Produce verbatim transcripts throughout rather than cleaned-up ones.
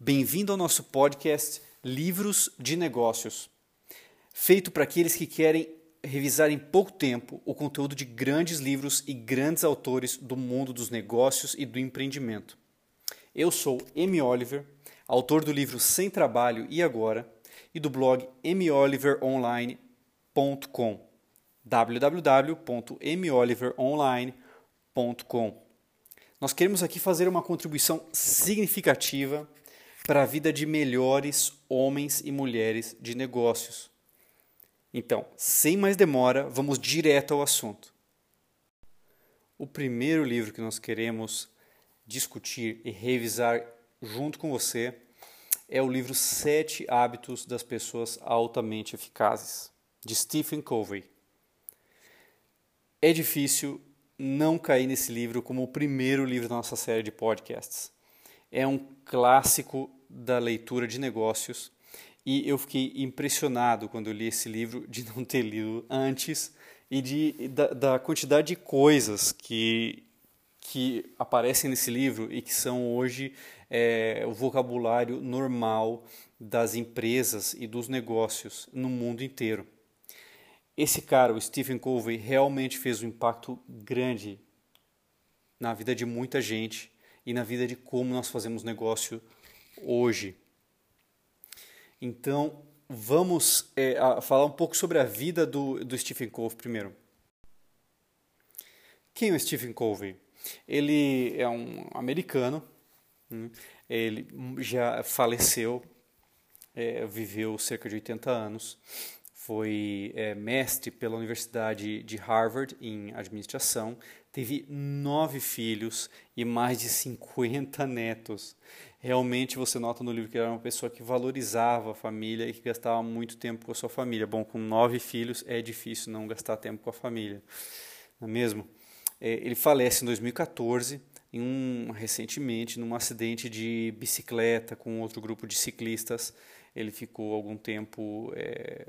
Bem-vindo ao nosso podcast Livros de Negócios, feito para aqueles que querem revisar em pouco tempo o conteúdo de grandes livros e grandes autores do mundo dos negócios e do empreendimento. Eu sou Emi Oliver, autor do livro Sem Trabalho e Agora e do blog emi oliver online ponto com, w w w ponto emi oliver online ponto com. Nós queremos aqui fazer uma contribuição significativa para a vida de melhores homens e mulheres de negócios. Então, sem mais demora, vamos direto ao assunto. O primeiro livro que nós queremos discutir e revisar junto com você é o livro Sete Hábitos das Pessoas Altamente Eficazes, de Stephen Covey. É difícil não cair nesse livro como o primeiro livro da nossa série de podcasts. É um clássico da leitura de negócios e eu fiquei impressionado quando eu li esse livro de não ter lido antes e de, da, da quantidade de coisas que, que aparecem nesse livro e que são hoje é, o vocabulário normal das empresas e dos negócios no mundo inteiro. Esse cara, o Stephen Covey, realmente fez um impacto grande na vida de muita gente e na vida de como nós fazemos negócio hoje. Então, vamos é, a, falar um pouco sobre a vida do, do Stephen Covey primeiro. Quem é o Stephen Covey? Ele é um americano, né? Ele já faleceu, é, viveu cerca de oitenta anos. Foi é, mestre pela Universidade de Harvard em administração, teve nove filhos e mais de cinquenta netos. Realmente você nota no livro que ele era uma pessoa que valorizava a família e que gastava muito tempo com a sua família. Bom, com nove filhos é difícil não gastar tempo com a família, não é mesmo? É, ele falece em dois mil e quatorze, em um, recentemente, num acidente de bicicleta com outro grupo de ciclistas. Ele ficou algum tempo é,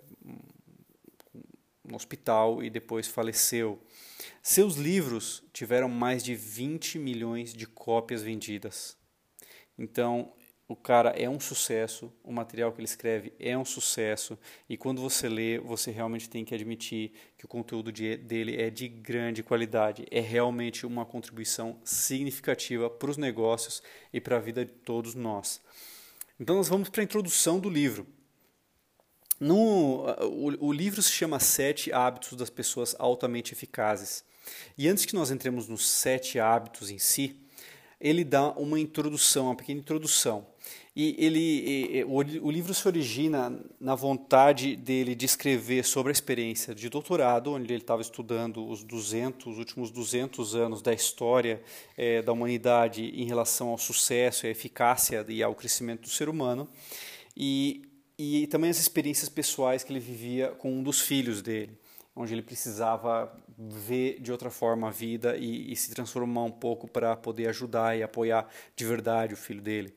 no hospital e depois faleceu. Seus livros tiveram mais de vinte milhões de cópias vendidas. Então, o cara é um sucesso, o material que ele escreve é um sucesso, e quando você lê, você realmente tem que admitir que o conteúdo de, dele é de grande qualidade. É realmente uma contribuição significativa para os negócios e para a vida de todos nós. Então nós vamos para a introdução do livro. No, o, o livro se chama Sete Hábitos das Pessoas Altamente Eficazes. E antes que nós entremos nos sete hábitos em si, ele dá uma introdução, uma pequena introdução. E ele, o, o livro se origina na vontade dele de escrever sobre a experiência de doutorado, onde ele estava estudando os duzentos, os últimos duzentos anos da história é, da humanidade em relação ao sucesso, à eficácia e ao crescimento do ser humano, e, e também as experiências pessoais que ele vivia com um dos filhos dele, onde ele precisava ver de outra forma a vida e, e se transformar um pouco para poder ajudar e apoiar de verdade o filho dele.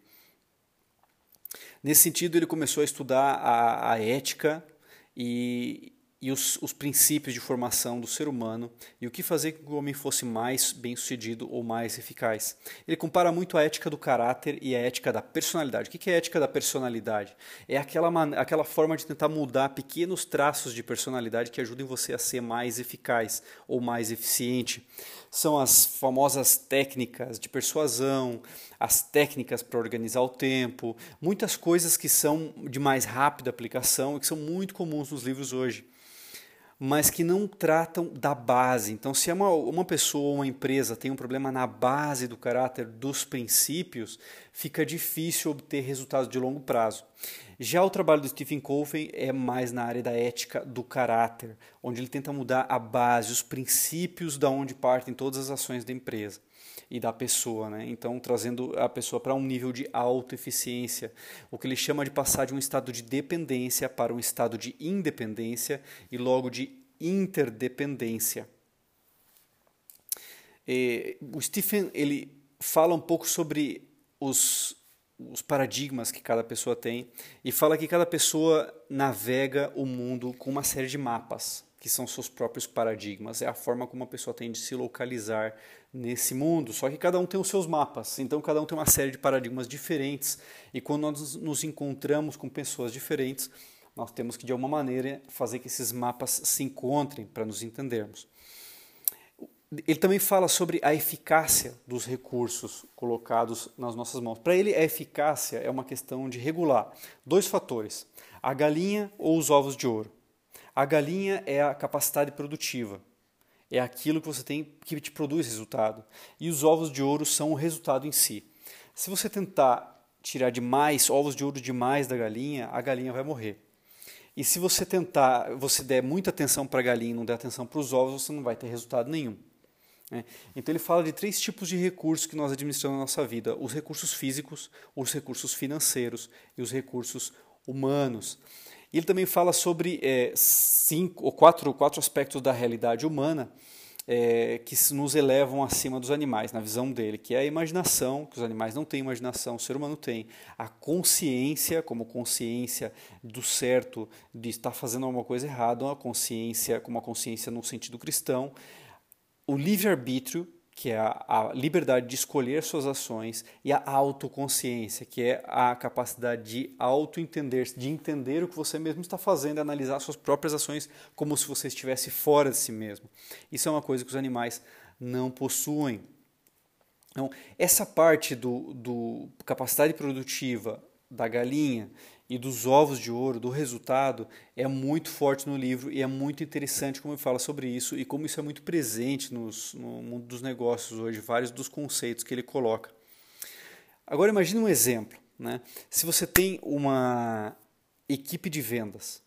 Nesse sentido, ele começou a estudar a, a ética e, e os, os princípios de formação do ser humano e o que fazer com que o homem fosse mais bem-sucedido ou mais eficaz. Ele compara muito a ética do caráter e a ética da personalidade. O que é a ética da personalidade? É aquela, aquela forma de tentar mudar pequenos traços de personalidade que ajudem você a ser mais eficaz ou mais eficiente. São as famosas técnicas de persuasão, as técnicas para organizar o tempo, muitas coisas que são de mais rápida aplicação e que são muito comuns nos livros hoje, mas que não tratam da base. Então, se uma, uma pessoa ou uma empresa tem um problema na base do caráter, dos princípios, fica difícil obter resultados de longo prazo. Já o trabalho do Stephen Covey é mais na área da ética do caráter, onde ele tenta mudar a base, os princípios da onde partem todas as ações da empresa e da pessoa, né? Então, trazendo a pessoa para um nível de autoeficiência, o que ele chama de passar de um estado de dependência para um estado de independência e logo de interdependência. E o Stephen ele fala um pouco sobre os, os paradigmas que cada pessoa tem e fala que cada pessoa navega o mundo com uma série de mapas. que são seus próprios paradigmas, é a forma como a pessoa tem de se localizar nesse mundo, só que cada um tem os seus mapas, então cada um tem uma série de paradigmas diferentes, e quando nós nos encontramos com pessoas diferentes, nós temos que de alguma maneira fazer que esses mapas se encontrem para nos entendermos. Ele também fala sobre a eficácia dos recursos colocados nas nossas mãos. Para ele, a eficácia é uma questão de regular dois fatores, a galinha ou os ovos de ouro. A galinha é a capacidade produtiva, é aquilo que você tem que te produz resultado. E os ovos de ouro são o resultado em si. Se você tentar tirar demais, ovos de ouro demais da galinha, a galinha vai morrer. E se você tentar, você der muita atenção para a galinha e não der atenção para os ovos, você não vai ter resultado nenhum. Então ele fala de três tipos de recursos que nós administramos na nossa vida: os recursos físicos, os recursos financeiros e os recursos humanos. E ele também fala sobre é, cinco ou quatro, quatro aspectos da realidade humana é, que nos elevam acima dos animais, na visão dele, que é a imaginação, que os animais não têm imaginação, o ser humano tem, a consciência, como consciência do certo, de estar fazendo alguma coisa errada, a consciência como a consciência no sentido cristão, o livre-arbítrio, que é a, a liberdade de escolher suas ações, e a autoconsciência, que é a capacidade de auto-entender, de entender o que você mesmo está fazendo, e analisar suas próprias ações como se você estivesse fora de si mesmo. Isso é uma coisa que os animais não possuem. Então, essa parte do, do capacidade produtiva da galinha e dos ovos de ouro, do resultado, é muito forte no livro e é muito interessante como ele fala sobre isso e como isso é muito presente nos, no mundo dos negócios hoje, vários dos conceitos que ele coloca. Agora imagine um exemplo, né? Se você tem uma equipe de vendas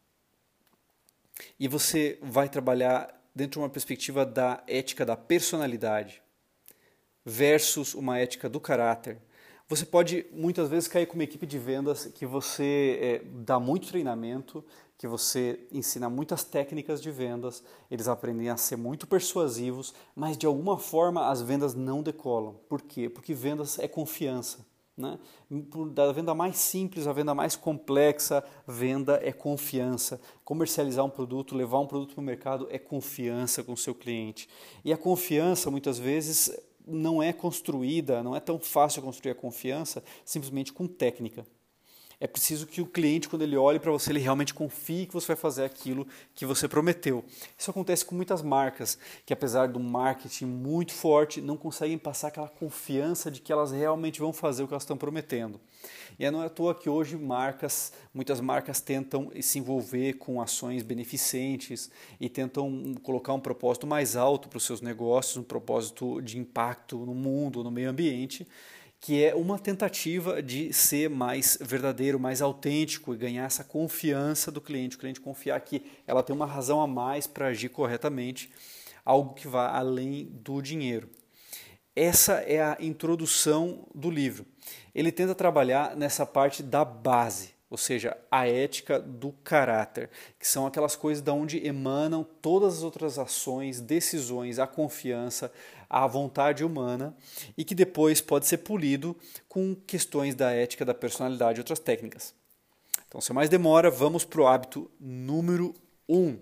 e você vai trabalhar dentro de uma perspectiva da ética da personalidade versus uma ética do caráter, você pode muitas vezes cair com uma equipe de vendas que você é, dá muito treinamento, que você ensina muitas técnicas de vendas, eles aprendem a ser muito persuasivos, mas de alguma forma as vendas não decolam. Por quê? Porque vendas é confiança, né? Da venda mais simples à venda mais complexa, venda é confiança. Comercializar um produto, levar um produto para o mercado é confiança com o seu cliente. E a confiança muitas vezes não é construída, não é tão fácil construir a confiança simplesmente com técnica. É preciso que o cliente, quando ele olhe para você, ele realmente confie que você vai fazer aquilo que você prometeu. Isso acontece com muitas marcas, que apesar do marketing muito forte, não conseguem passar aquela confiança de que elas realmente vão fazer o que elas estão prometendo. E não é à toa que hoje marcas, muitas marcas tentam se envolver com ações beneficentes e tentam colocar um propósito mais alto para os seus negócios, um propósito de impacto no mundo, no meio ambiente, que é uma tentativa de ser mais verdadeiro, mais autêntico e ganhar essa confiança do cliente, o cliente confiar que ela tem uma razão a mais para agir corretamente, algo que vá além do dinheiro. Essa é a introdução do livro. Ele tenta trabalhar nessa parte da base, ou seja, a ética do caráter, que são aquelas coisas de onde emanam todas as outras ações, decisões, a confiança, a vontade humana, e que depois pode ser polido com questões da ética, da personalidade e outras técnicas. Então, sem mais demora, vamos para o hábito número um.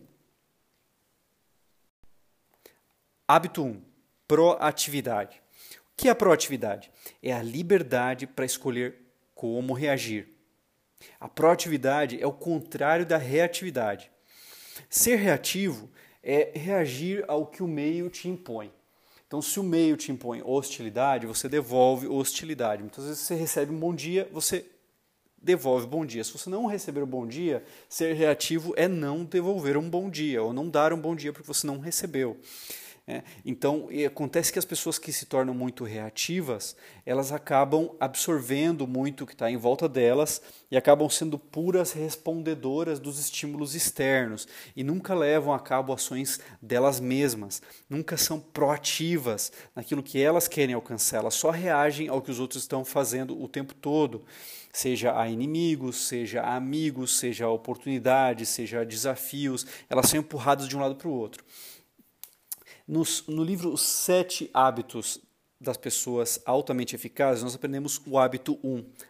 Hábito um. Proatividade. O que é a proatividade? É a liberdade para escolher como reagir. A proatividade é o contrário da reatividade. Ser reativo é reagir ao que o meio te impõe. Então, se o meio te impõe hostilidade, você devolve hostilidade. Muitas vezes você recebe um bom dia, você devolve bom dia. Se você não receber um bom dia, ser reativo é não devolver um bom dia, ou não dar um bom dia porque você não recebeu. É, então, acontece que as pessoas que se tornam muito reativas, elas acabam absorvendo muito o que está em volta delas e acabam sendo puras respondedoras dos estímulos externos e nunca levam a cabo ações delas mesmas, nunca são proativas naquilo que elas querem alcançar, elas só reagem ao que os outros estão fazendo o tempo todo, seja a inimigos, seja a amigos, seja a oportunidades, seja a desafios, elas são empurradas de um lado para o outro. Nos, no livro Os Sete Hábitos das Pessoas Altamente Eficazes, nós aprendemos o hábito um,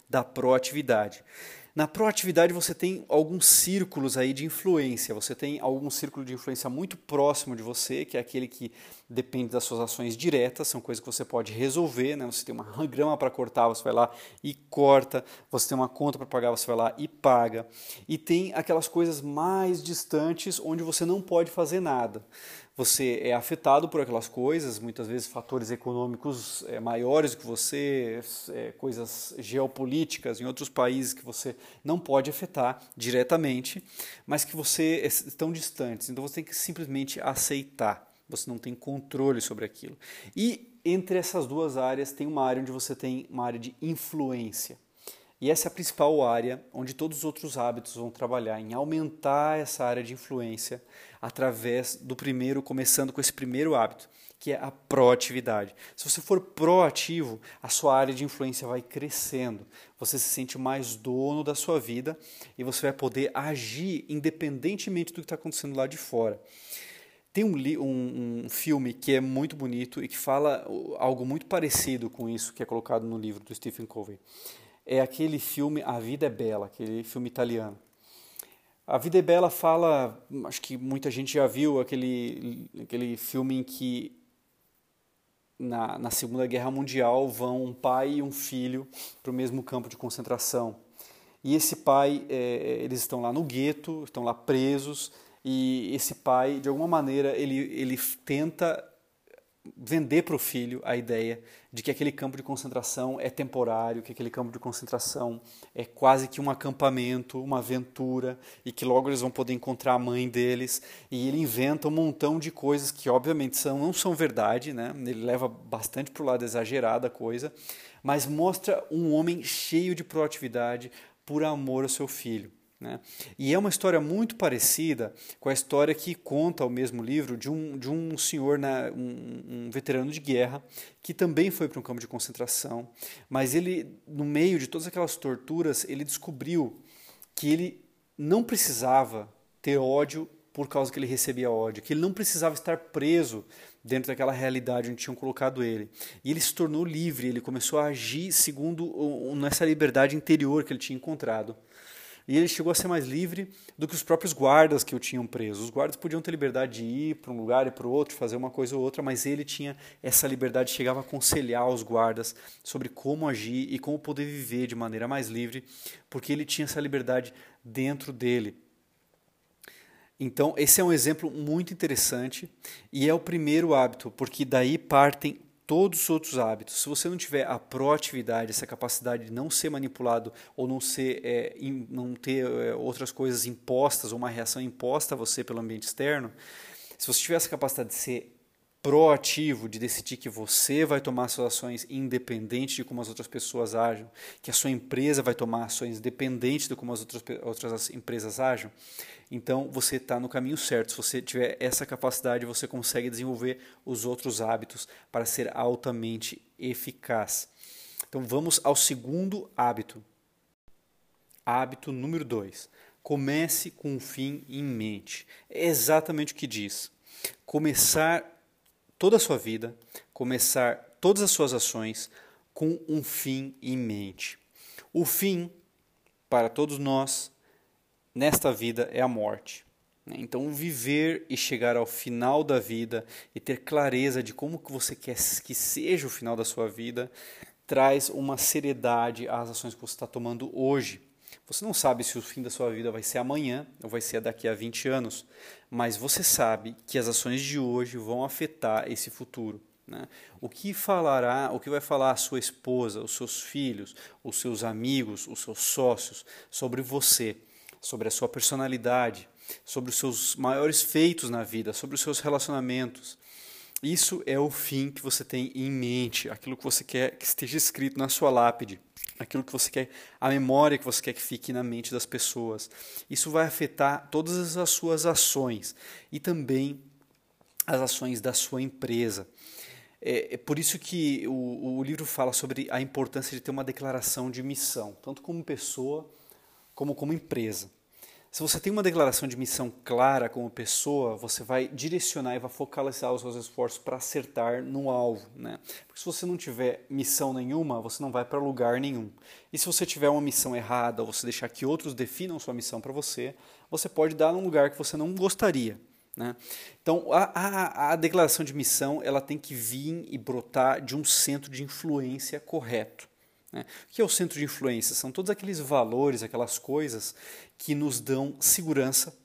da proatividade. Na proatividade você tem alguns círculos aí de influência, você tem algum círculo de influência muito próximo de você, que é aquele que depende das suas ações diretas, são coisas que você pode resolver, né? Você tem uma grama para cortar, você vai lá e corta, você tem uma conta para pagar, você vai lá e paga. E tem aquelas coisas mais distantes onde você não pode fazer nada. Você é afetado por aquelas coisas, muitas vezes fatores econômicos é, maiores do que você, é, coisas geopolíticas em outros países que você não pode afetar diretamente, mas que você é, estão distantes. Então você tem que simplesmente aceitar. Você não tem controle sobre aquilo. E entre essas duas áreas tem uma área onde você tem uma área de influência. E essa é a principal área onde todos os outros hábitos vão trabalhar, em aumentar essa área de influência através do primeiro, começando com esse primeiro hábito, que é a proatividade. Se você for proativo, a sua área de influência vai crescendo, você se sente mais dono da sua vida e você vai poder agir independentemente do que está acontecendo lá de fora. Tem um, um, um filme que é muito bonito e que fala algo muito parecido com isso que é colocado no livro do Stephen Covey. É aquele filme A Vida é Bela, aquele filme italiano. A Vida é Bela fala, acho que muita gente já viu, aquele, aquele filme em que na, na Segunda Guerra Mundial vão um pai e um filho para o mesmo campo de concentração. E esse pai, é, eles estão lá no gueto, estão lá presos, e esse pai, de alguma maneira, ele, ele tenta vender para o filho a ideia de que aquele campo de concentração é temporário, que aquele campo de concentração é quase que um acampamento, uma aventura, e que logo eles vão poder encontrar a mãe deles, e ele inventa um montão de coisas que obviamente são, não são verdade, né? Ele leva bastante para o lado exagerado da coisa, mas mostra um homem cheio de proatividade por amor ao seu filho. Né? E é uma história muito parecida com a história que conta o mesmo livro de um, de um senhor, né, um, um veterano de guerra, que também foi para um campo de concentração, mas ele, no meio de todas aquelas torturas, ele descobriu que ele não precisava ter ódio por causa que ele recebia ódio, que ele não precisava estar preso dentro daquela realidade onde tinham colocado ele. E ele se tornou livre, ele começou a agir segundo essa liberdade interior que ele tinha encontrado. E ele chegou a ser mais livre do que os próprios guardas que o tinham preso. Os guardas podiam ter liberdade de ir para um lugar e para o outro, fazer uma coisa ou outra, mas ele tinha essa liberdade, chegava a aconselhar os guardas sobre como agir e como poder viver de maneira mais livre, porque ele tinha essa liberdade dentro dele. Então, esse é um exemplo muito interessante e é o primeiro hábito, porque daí partem todos os outros hábitos. Se você não tiver a proatividade, essa capacidade de não ser manipulado ou não, ser, é, in, não ter é, outras coisas impostas ou uma reação imposta a você pelo ambiente externo, se você tiver essa capacidade de ser proativo, de decidir que você vai tomar suas ações independente de como as outras pessoas agem, que a sua empresa vai tomar ações independente de como as outras, outras empresas agem, então você está no caminho certo. Se você tiver essa capacidade, você consegue desenvolver os outros hábitos para ser altamente eficaz. Então vamos ao segundo hábito. Hábito número dois. Comece com um fim em mente. É exatamente o que diz. Começar toda a sua vida, começar todas as suas ações com um fim em mente. O fim, para todos nós, nesta vida é a morte. Então, viver e chegar ao final da vida e ter clareza de como que você quer que seja o final da sua vida traz uma seriedade às ações que você está tomando hoje. Você não sabe se o fim da sua vida vai ser amanhã ou vai ser daqui a vinte anos, mas você sabe que as ações de hoje vão afetar esse futuro. Né? O que falará, o que vai falar a sua esposa, os seus filhos, os seus amigos, os seus sócios sobre você, sobre a sua personalidade, sobre os seus maiores feitos na vida, sobre os seus relacionamentos. Isso é o fim que você tem em mente, aquilo que você quer que esteja escrito na sua lápide, aquilo que você quer, a memória que você quer que fique na mente das pessoas. Isso vai afetar todas as suas ações e também as ações da sua empresa. É, é por isso que o, o livro fala sobre a importância de ter uma declaração de missão, tanto como pessoa como como empresa. Se você tem uma declaração de missão clara como pessoa, você vai direcionar e vai focalizar os seus esforços para acertar no alvo, né? Porque se você não tiver missão nenhuma, você não vai para lugar nenhum. E se você tiver uma missão errada, ou você deixar que outros definam sua missão para você, você pode dar num lugar que você não gostaria, né? Então, a, a, a declaração de missão ela tem que vir e brotar de um centro de influência correto. O que é o centro de influência? São todos aqueles valores, aquelas coisas que nos dão segurança.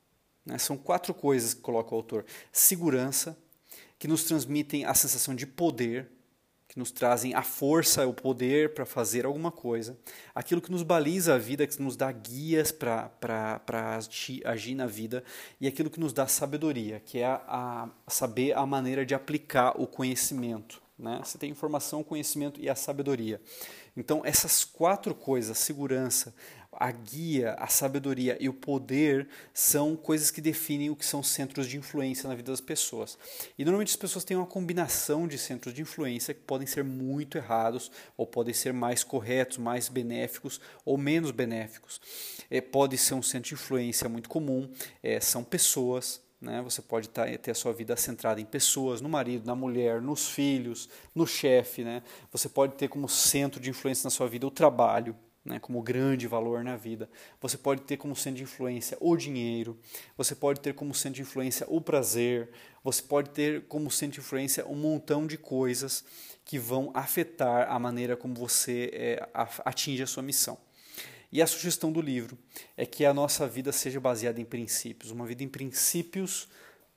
Né? São quatro coisas que coloca o autor. Segurança, que nos transmitem a sensação de poder, que nos trazem a força, o poder para fazer alguma coisa. Aquilo que nos baliza a vida, que nos dá guias para agir na vida. E aquilo que nos dá sabedoria, que é a, a saber a maneira de aplicar o conhecimento. Né? Você tem informação, conhecimento e a sabedoria. Então, essas quatro coisas, a segurança, a guia, a sabedoria e o poder, são coisas que definem o que são centros de influência na vida das pessoas. E normalmente as pessoas têm uma combinação de centros de influência que podem ser muito errados, ou podem ser mais corretos, mais benéficos ou menos benéficos. É, pode ser um centro de influência muito comum, é, são pessoas. Né? Você pode tá, ter a sua vida centrada em pessoas, no marido, na mulher, nos filhos, no chefe. Né? Você pode ter como centro de influência na sua vida o trabalho, né? Como grande valor na vida. Você pode ter como centro de influência o dinheiro. Você pode ter como centro de influência o prazer. Você pode ter como centro de influência um montão de coisas que vão afetar a maneira como você é, atinge a sua missão. E a sugestão do livro é que a nossa vida seja baseada em princípios, uma vida em princípios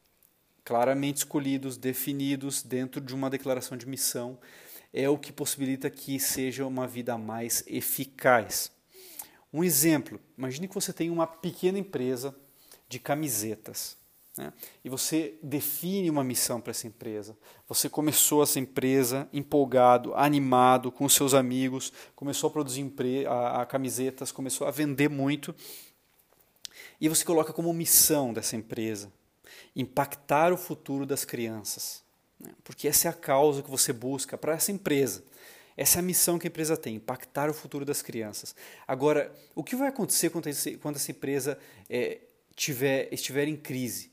claramente escolhidos, definidos dentro de uma declaração de missão, é o que possibilita que seja uma vida mais eficaz. Um exemplo, imagine que você tem uma pequena empresa de camisetas. Né? E você define uma missão para essa empresa. Você começou essa empresa empolgado, animado, com os seus amigos, começou a produzir a, a camisetas, começou a vender muito. E você coloca como missão dessa empresa impactar o futuro das crianças. Né? Porque essa é a causa que você busca para essa empresa. Essa é a missão que a empresa tem, impactar o futuro das crianças. Agora, o que vai acontecer quando essa empresa é, tiver, estiver em crise?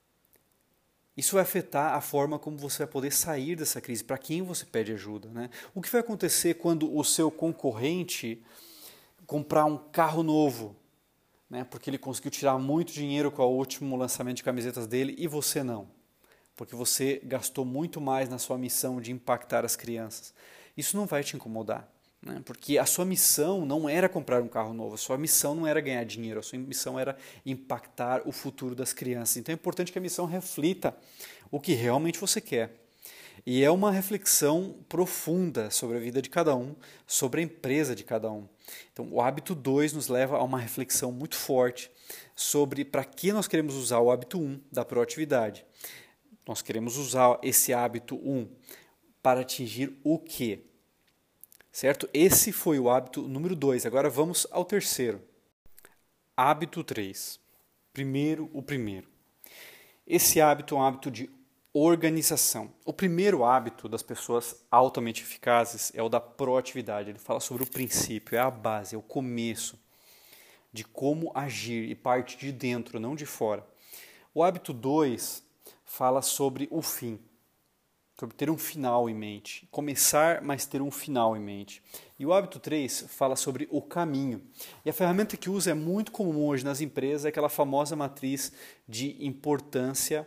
Isso vai afetar a forma como você vai poder sair dessa crise, para quem você pede ajuda. Né? O que vai acontecer quando o seu concorrente comprar um carro novo, né? Porque ele conseguiu tirar muito dinheiro com o último lançamento de camisetas dele e você não? Porque você gastou muito mais na sua missão de impactar as crianças. Isso não vai te incomodar. Né? Porque a sua missão não era comprar um carro novo, a sua missão não era ganhar dinheiro, a sua missão era impactar o futuro das crianças. Então é importante que a missão reflita o que realmente você quer. E é uma reflexão profunda sobre a vida de cada um, sobre a empresa de cada um. Então o hábito dois nos leva a uma reflexão muito forte sobre para que nós queremos usar o hábito um da proatividade. Nós queremos usar esse hábito um para atingir o quê? Certo? Esse foi o hábito número dois. Agora vamos ao terceiro. Hábito três. Primeiro, o primeiro. Esse hábito é um hábito de organização. O primeiro hábito das pessoas altamente eficazes é o da proatividade. Ele fala sobre o princípio, é a base, é o começo de como agir e parte de dentro, não de fora. O hábito dois fala sobre o fim. Sobre ter um final em mente. Começar, mas ter um final em mente. E o hábito três fala sobre o caminho. E a ferramenta que usa é muito comum hoje nas empresas, é aquela famosa matriz de importância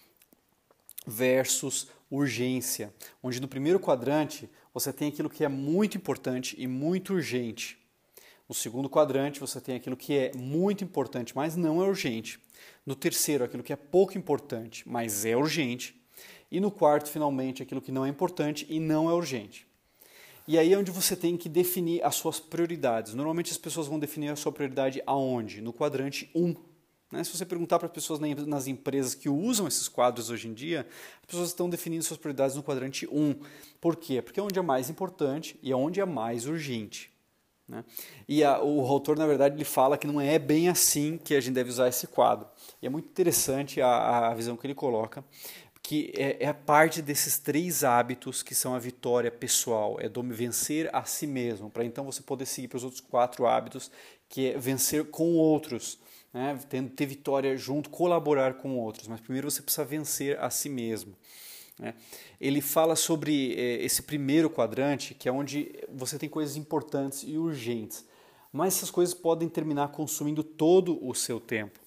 versus urgência. Onde no primeiro quadrante você tem aquilo que é muito importante e muito urgente. No segundo quadrante você tem aquilo que é muito importante, mas não é urgente. No terceiro, aquilo que é pouco importante, mas é urgente. E no quarto, finalmente, aquilo que não é importante e não é urgente. E aí é onde você tem que definir as suas prioridades. Normalmente as pessoas vão definir a sua prioridade aonde? No quadrante um. Né? Se você perguntar para as pessoas nas empresas que usam esses quadros hoje em dia, as pessoas estão definindo suas prioridades no quadrante um. Por quê? Porque é onde é mais importante e é onde é mais urgente. Né? E a, o autor, na verdade, ele fala que não é bem assim que a gente deve usar esse quadro. E é muito interessante a, a visão que ele coloca, que é, é a parte desses três hábitos que são a vitória pessoal, é vencer a si mesmo, para então você poder seguir para os outros quatro hábitos, que é vencer com outros. né? Tendo, ter vitória junto, colaborar com outros, mas primeiro você precisa vencer a si mesmo. Né? Ele fala sobre eh, esse primeiro quadrante, que é onde você tem coisas importantes e urgentes, mas essas coisas podem terminar consumindo todo o seu tempo.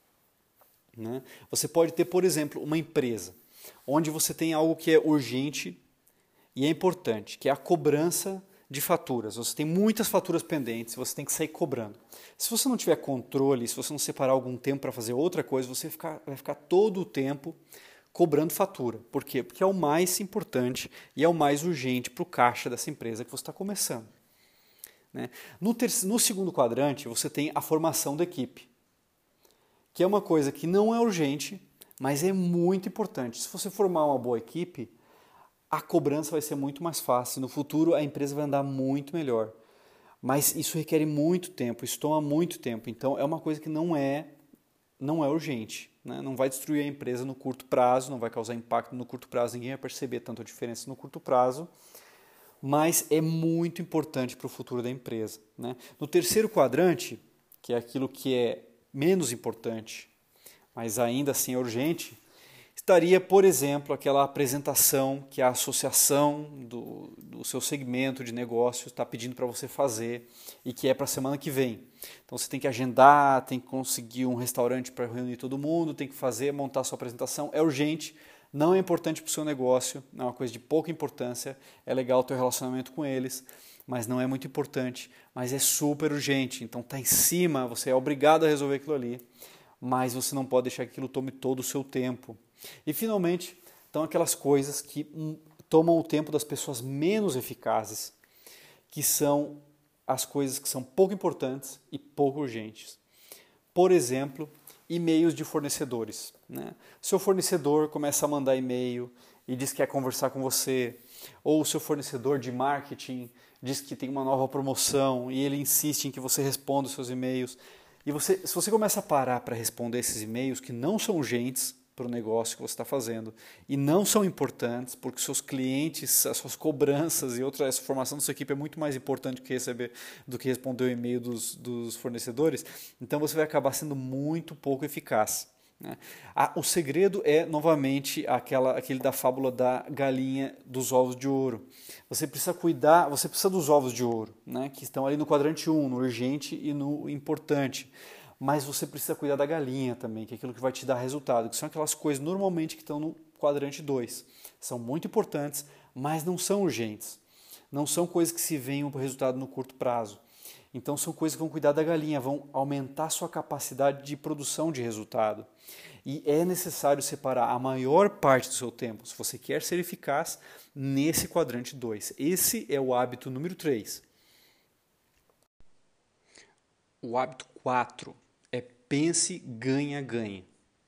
Né? Você pode ter, por exemplo, uma empresa, onde você tem algo que é urgente e é importante, que é a cobrança de faturas. Você tem muitas faturas pendentes, você tem que sair cobrando. Se você não tiver controle, se você não separar algum tempo para fazer outra coisa, você vai ficar, vai ficar todo o tempo cobrando fatura. Por quê? Porque é o mais importante e é o mais urgente para o caixa dessa empresa que você está começando. Né? No, terceiro, no segundo quadrante, você tem a formação da equipe, que é uma coisa que não é urgente, mas é muito importante. Se você formar uma boa equipe, a cobrança vai ser muito mais fácil. No futuro, a empresa vai andar muito melhor. Mas isso requer muito tempo, isso toma muito tempo. Então, é uma coisa que não é, não é urgente. Né? Não vai destruir a empresa no curto prazo, não vai causar impacto no curto prazo, ninguém vai perceber tanto a diferença no curto prazo, mas é muito importante para o futuro da empresa. Né? No terceiro quadrante, que é aquilo que é menos importante, mas ainda assim é urgente, estaria, por exemplo, aquela apresentação que a associação do, do seu segmento de negócio está pedindo para você fazer e que é para a semana que vem. Então você tem que agendar, tem que conseguir um restaurante para reunir todo mundo, tem que fazer, montar a sua apresentação. É urgente, não é importante para o seu negócio, é uma coisa de pouca importância, é legal o teu relacionamento com eles, mas não é muito importante, mas é super urgente. Então está em cima, você é obrigado a resolver aquilo ali, mas você não pode deixar que aquilo tome todo o seu tempo. E finalmente, estão aquelas coisas que hum, tomam o tempo das pessoas menos eficazes, que são as coisas que são pouco importantes e pouco urgentes. Por exemplo, e-mails de fornecedores. Né? Seu fornecedor começa a mandar e-mail e diz que quer conversar com você, ou o seu fornecedor de marketing diz que tem uma nova promoção e ele insiste em que você responda os seus e-mails. E você, se você começa a parar para responder esses e-mails que não são urgentes para o negócio que você está fazendo e não são importantes, porque seus clientes, as suas cobranças e outra, essa formação da sua equipe é muito mais importante que receber, do que responder o e-mail dos, dos fornecedores, então você vai acabar sendo muito pouco eficaz. Né? Ah, o segredo é, novamente, aquela, aquele da fábula da galinha dos ovos de ouro. Você precisa cuidar, você precisa dos ovos de ouro, né, que estão ali no quadrante um, no urgente e no importante. Mas você precisa cuidar da galinha também, que é aquilo que vai te dar resultado, que são aquelas coisas normalmente que estão no quadrante dois. São muito importantes, mas não são urgentes. Não são coisas que se veem para o resultado no curto prazo. Então são coisas que vão cuidar da galinha, vão aumentar a sua capacidade de produção de resultado. E é necessário separar a maior parte do seu tempo, se você quer ser eficaz, nesse quadrante dois. Esse é o hábito número três. O hábito quatro é pense, ganha, ganhe.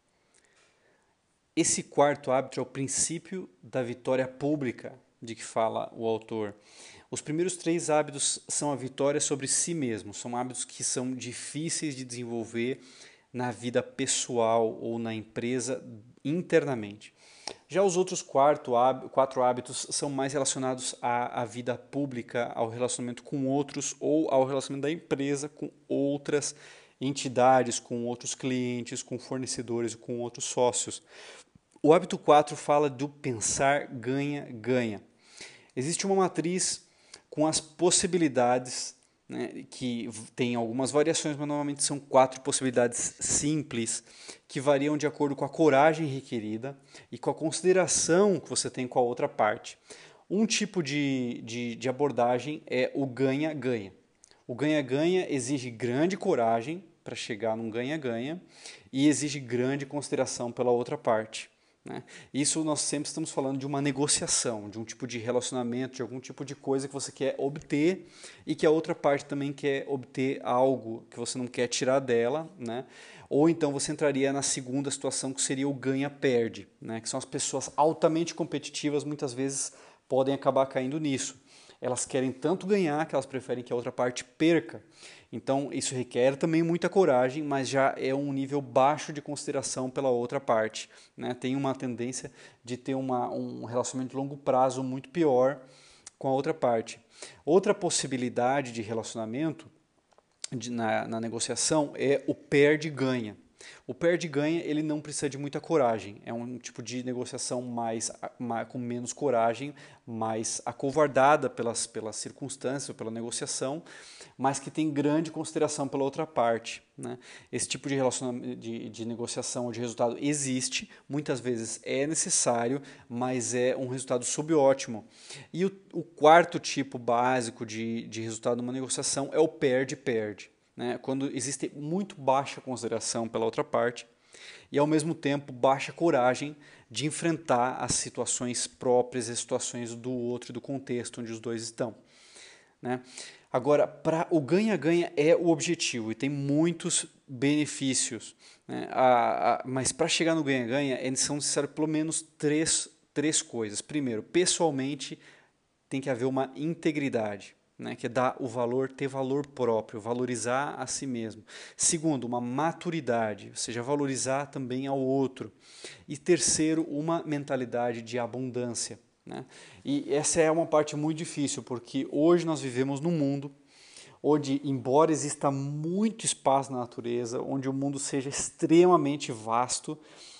Esse quarto hábito é o princípio da vitória pública de que fala o autor. Os primeiros três hábitos são a vitória sobre si mesmo, são hábitos que são difíceis de desenvolver na vida pessoal ou na empresa internamente. Já os outros quarto, quatro hábitos são mais relacionados à, à vida pública, ao relacionamento com outros ou ao relacionamento da empresa com outras entidades, com outros clientes, com fornecedores, com outros sócios. O hábito quatro fala do pensar ganha-ganha. Existe uma matriz com as possibilidades, né, que tem algumas variações, mas normalmente são quatro possibilidades simples, que variam de acordo com a coragem requerida e com a consideração que você tem com a outra parte. Um tipo de, de, de abordagem é o ganha-ganha. O ganha-ganha exige grande coragem para chegar num ganha-ganha e exige grande consideração pela outra parte. Né? Isso nós sempre estamos falando de uma negociação, de um tipo de relacionamento, de algum tipo de coisa que você quer obter e que a outra parte também quer obter algo que você não quer tirar dela, né? Ou então você entraria na segunda situação, que seria o ganha-perde, né? Que são as pessoas altamente competitivas, muitas vezes podem acabar caindo nisso. Elas querem tanto ganhar que elas preferem que a outra parte perca. Então isso requer também muita coragem, mas já é um nível baixo de consideração pela outra parte. Né? Tem uma tendência de ter uma, um relacionamento de longo prazo muito pior com a outra parte. Outra possibilidade de relacionamento de, na, na negociação é o perde-ganha. O perde-ganha ele não precisa de muita coragem, é um tipo de negociação mais, mais com menos coragem, mais acovardada pelas, pelas circunstâncias, pela negociação, mas que tem grande consideração pela outra parte, né? Esse tipo de, relacionamento, de, de negociação ou de resultado existe, muitas vezes é necessário, mas é um resultado subótimo. E o, o quarto tipo básico de, de resultado numa negociação é o perde-perde. Né, quando existe muito baixa consideração pela outra parte e, ao mesmo tempo, baixa coragem de enfrentar as situações próprias e as situações do outro e do contexto onde os dois estão. Né? Agora, pra, o ganha-ganha é o objetivo e tem muitos benefícios, né? a, a, mas para chegar no ganha-ganha são necessárias pelo menos três, três coisas. Primeiro, pessoalmente tem que haver uma integridade. Né, que é dar o valor, ter valor próprio, valorizar a si mesmo. Segundo, uma maturidade, ou seja, valorizar também ao outro. E terceiro, uma mentalidade de abundância. Né? E essa é uma parte muito difícil, porque hoje nós vivemos num mundo onde, embora exista muito espaço na natureza, onde o mundo seja extremamente vasto,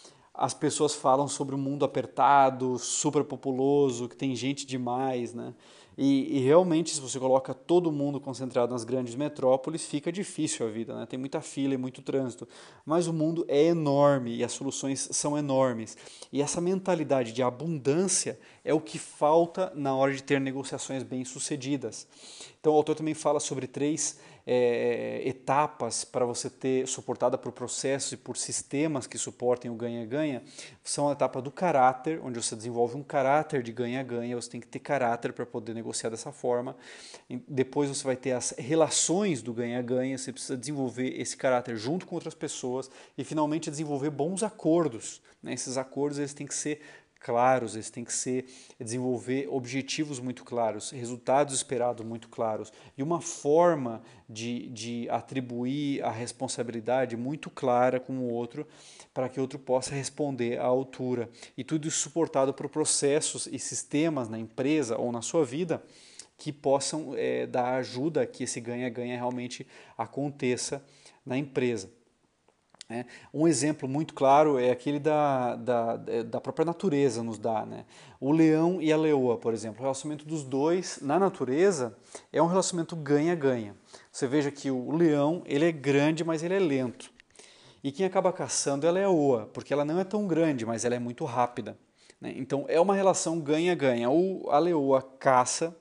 as pessoas falam sobre um mundo apertado, superpopuloso, que tem gente demais, né? E, e realmente, se você coloca todo mundo concentrado nas grandes metrópoles, fica difícil a vida, né? Tem muita fila e muito trânsito. Mas o mundo é enorme e as soluções são enormes. E essa mentalidade de abundância é o que falta na hora de ter negociações bem-sucedidas. Então o autor também fala sobre três é, etapas para você ter, suportada por processos e por sistemas que suportem o ganha-ganha. São a etapa do caráter, onde você desenvolve um caráter de ganha-ganha, você tem que ter caráter para poder negociar dessa forma. Depois você vai ter as relações do ganha-ganha, você precisa desenvolver esse caráter junto com outras pessoas e finalmente desenvolver bons acordos. Né? Esses acordos eles têm que ser claros, eles têm que ser, desenvolver objetivos muito claros, resultados esperados muito claros e uma forma de, de atribuir a responsabilidade muito clara com o outro para que o outro possa responder à altura. E tudo isso suportado por processos e sistemas na empresa ou na sua vida que possam é, dar ajuda a que esse ganha-ganha realmente aconteça na empresa. É, um exemplo muito claro é aquele da, da, da própria natureza nos dá. Né? O leão e a leoa, por exemplo, o relacionamento dos dois na natureza é um relacionamento ganha-ganha. Você veja que o leão ele é grande, mas ele é lento. E quem acaba caçando ela é a leoa, porque ela não é tão grande, mas ela é muito rápida. Né? Então é uma relação ganha-ganha. A leoa caça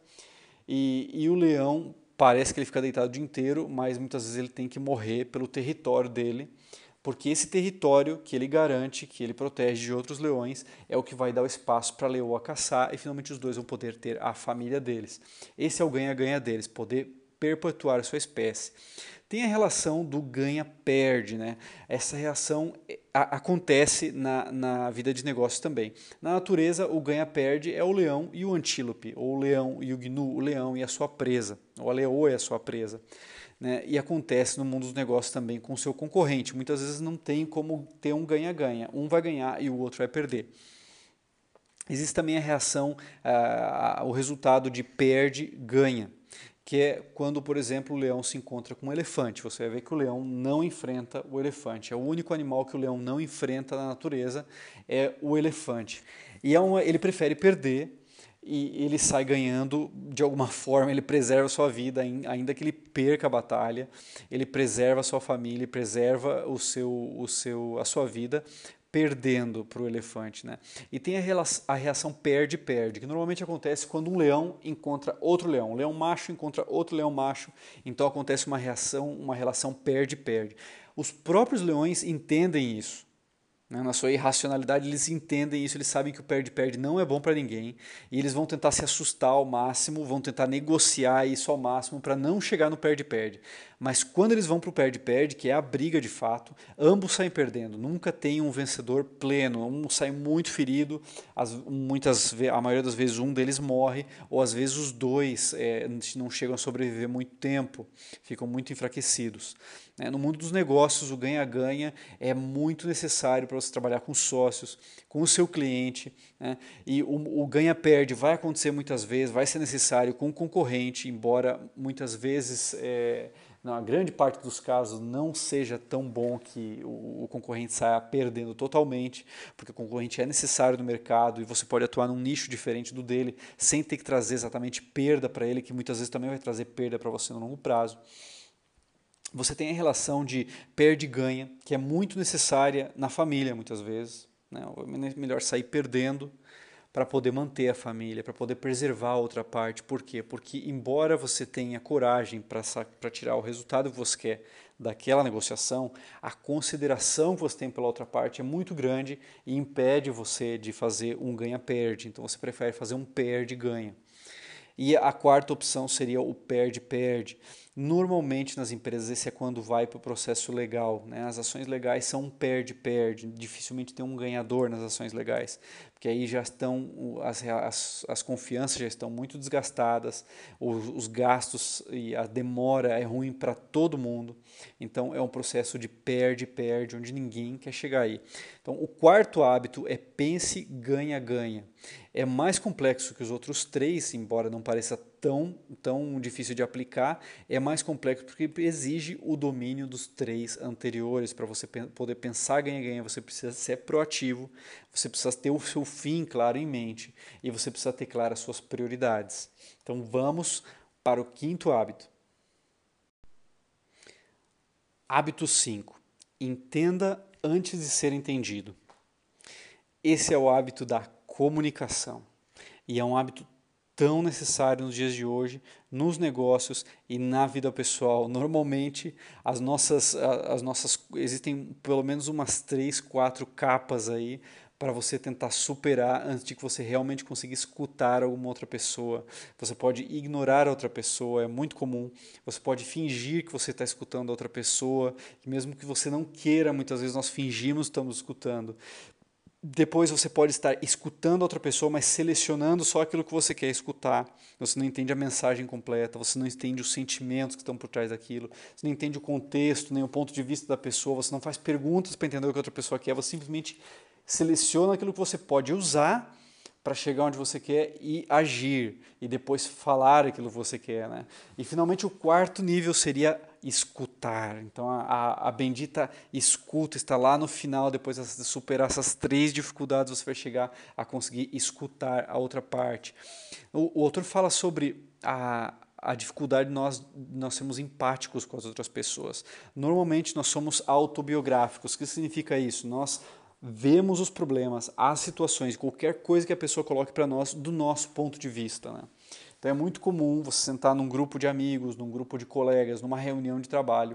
e, e o leão parece que ele fica deitado o dia inteiro, mas muitas vezes ele tem que morrer pelo território dele, porque esse território que ele garante, que ele protege de outros leões, é o que vai dar o espaço para a leoa caçar e finalmente os dois vão poder ter a família deles. Esse é o ganha-ganha deles, poder perpetuar a sua espécie. Tem a relação do ganha-perde, né? Essa reação a, acontece na, na vida de negócios também. Na natureza, o ganha-perde é o leão e o antílope, ou o leão e o gnu, o leão e a sua presa, ou a leoa e a sua presa. Né, e acontece no mundo dos negócios também com o seu concorrente. Muitas vezes não tem como ter um ganha-ganha. Um vai ganhar e o outro vai perder. Existe também a reação, ah, o resultado de perde-ganha, que é quando, por exemplo, o leão se encontra com um elefante. Você vai ver que o leão não enfrenta o elefante. É o único animal que o leão não enfrenta na natureza, é o elefante. E é uma, ele prefere perder, e ele sai ganhando de alguma forma, ele preserva a sua vida, ainda que ele perca a batalha, ele preserva a sua família, preserva o seu, o seu, a sua vida, perdendo para o elefante. Né? E tem a, a reação perde-perde, que normalmente acontece quando um leão encontra outro leão, um leão macho encontra outro leão macho, então acontece uma reação, uma relação perde-perde. Os próprios leões entendem isso. Na sua irracionalidade, eles entendem isso, eles sabem que o perde-perde não é bom para ninguém e eles vão tentar se assustar ao máximo, vão tentar negociar isso ao máximo para não chegar no perde-perde. Mas quando eles vão para o perde-perde, que é a briga de fato, ambos saem perdendo, nunca tem um vencedor pleno, um sai muito ferido, as, muitas, a maioria das vezes um deles morre, ou às vezes os dois é, não chegam a sobreviver muito tempo, ficam muito enfraquecidos. No mundo dos negócios, o ganha-ganha é muito necessário para você trabalhar com sócios, com o seu cliente, né? E o, o ganha-perde vai acontecer muitas vezes, vai ser necessário com o concorrente, embora muitas vezes é, na grande parte dos casos, não seja tão bom que o, o concorrente saia perdendo totalmente, porque o concorrente é necessário no mercado e você pode atuar num nicho diferente do dele, sem ter que trazer exatamente perda para ele, que muitas vezes também vai trazer perda para você no longo prazo. Você tem a relação de perde e ganha, que é muito necessária na família, muitas vezes. Né? É melhor sair perdendo para poder manter a família, para poder preservar a outra parte. Por quê? Porque embora você tenha coragem para tirar o resultado que você quer daquela negociação, a consideração que você tem pela outra parte é muito grande e impede você de fazer um ganha-perde. Então você prefere fazer um perde-ganha. E a quarta opção seria o perde-perde. Normalmente nas empresas esse é quando vai para o processo legal. Né? As ações legais são um perde-perde, dificilmente tem um ganhador nas ações legais, porque aí já estão, as, as, as confianças já estão muito desgastadas, os, os gastos e a demora é ruim para todo mundo, então é um processo de perde-perde, onde ninguém quer chegar aí. Então o quarto hábito é pense, ganha, ganha. É mais complexo que os outros três, embora não pareça tão, tão difícil de aplicar, é mais complexo porque exige o domínio dos três anteriores. Para você poder pensar ganha-ganha, você precisa ser proativo, você precisa ter o seu fim claro em mente e você precisa ter claras as suas prioridades. Então vamos para o quinto hábito. Hábito cinco. Entenda antes de ser entendido. Esse é o hábito da comunicação. E é um hábito tão necessário nos dias de hoje, nos negócios e na vida pessoal. Normalmente, as nossas, as nossas existem pelo menos umas três, quatro capas aí para você tentar superar antes de que você realmente consiga escutar alguma outra pessoa. Você pode ignorar a outra pessoa, é muito comum. Você pode fingir que você está escutando a outra pessoa, e mesmo que você não queira, muitas vezes nós fingimos que estamos escutando. Depois você pode estar escutando a outra pessoa, mas selecionando só aquilo que você quer escutar. Você não entende a mensagem completa, você não entende os sentimentos que estão por trás daquilo, você não entende o contexto, nem o ponto de vista da pessoa, você não faz perguntas para entender o que a outra pessoa quer, você simplesmente seleciona aquilo que você pode usar para chegar onde você quer e agir, e depois falar aquilo que você quer. Né? E finalmente o quarto nível seria escutar. Então a, a, a bendita escuta está lá no final, depois de superar essas três dificuldades, você vai chegar a conseguir escutar a outra parte. O, o autor fala sobre a, a dificuldade de nós, nós sermos empáticos com as outras pessoas. Normalmente nós somos autobiográficos. O que significa isso? Nós vemos os problemas, as situações, qualquer coisa que a pessoa coloque para nós do nosso ponto de vista. Né? Então é muito comum você sentar num grupo de amigos, num grupo de colegas, numa reunião de trabalho